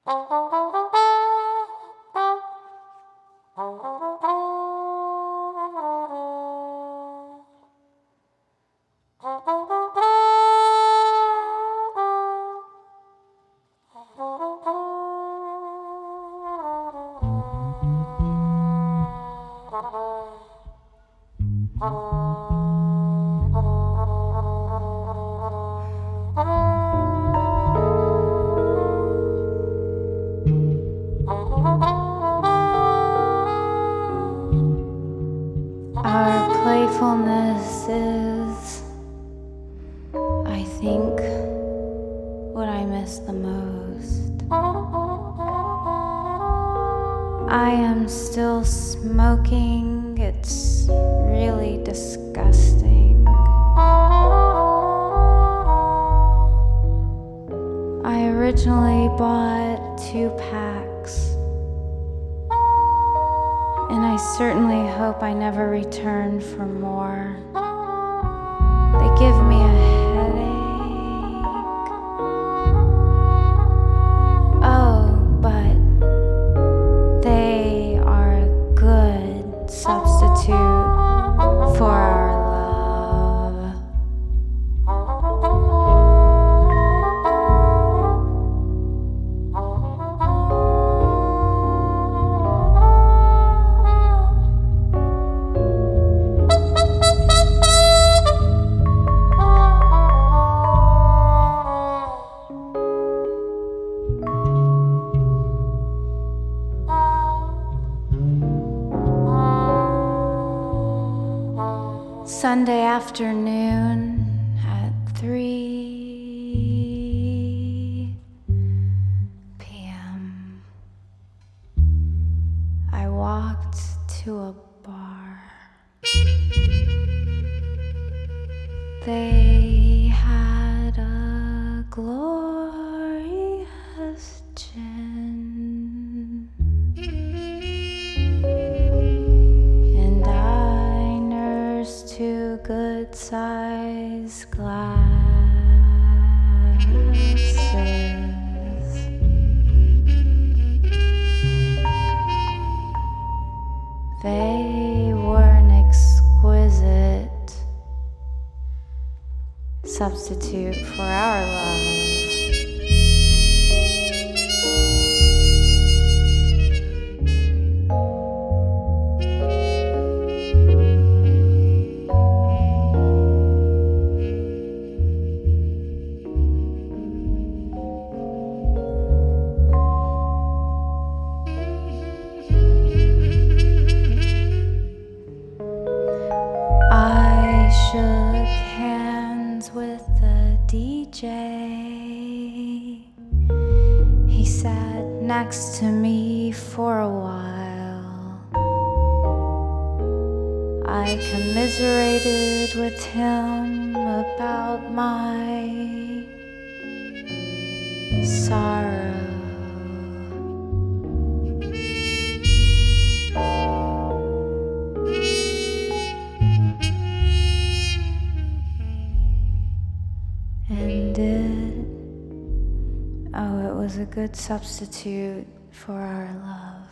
Our playfulness is, I think, what I miss the most. I am still smoking, it's really disgusting. I originally bought 2 packs, and I certainly hope I never return for more. They give me a headache. Oh, but they are a good substitute for our love. Sunday afternoon at 3 p.m. I walked to a bar. They had a glorious gin, and I nursed 2 good-sized glasses. They were an exquisite substitute for our love. I shook hands with the DJ. He sat next to me for a while. I commiserated with him about my sorrow. And it was a good substitute for our love.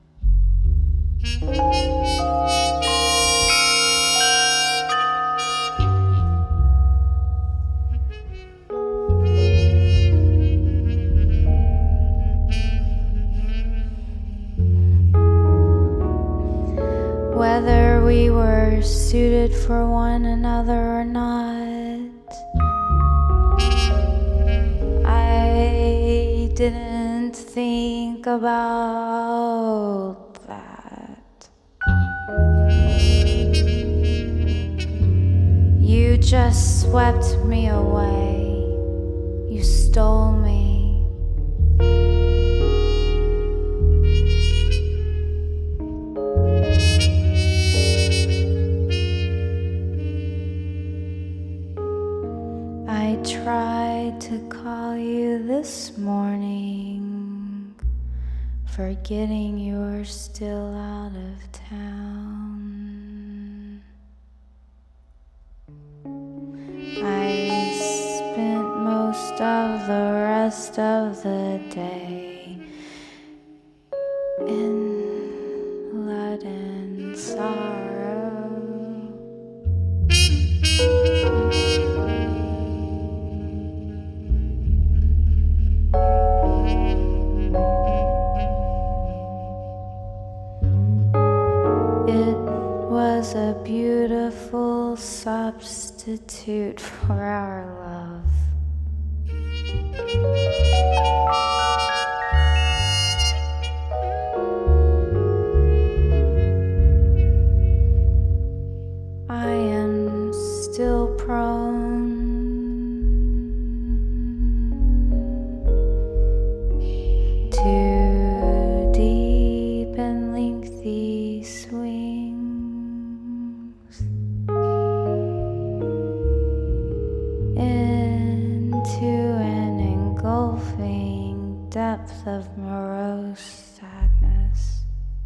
Whether we were suited for one another or not, I didn't think about that. You just swept me away. You stole me. I tried to call you this morning, forgetting you were still out of town. I spent most of the rest of the day substitute for our love. I am still prone to deep and lengthy swings into an engulfing depth of morose sadness.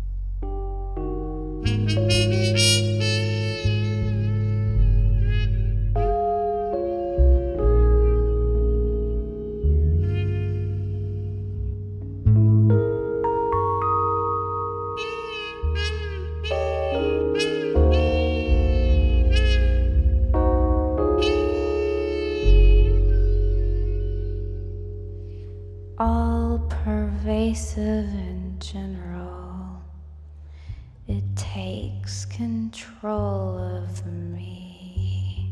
All pervasive in general, it takes control of me.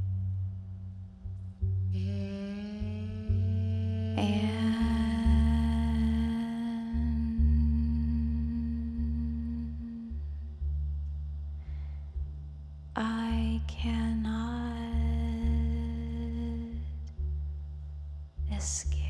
And I cannot escape.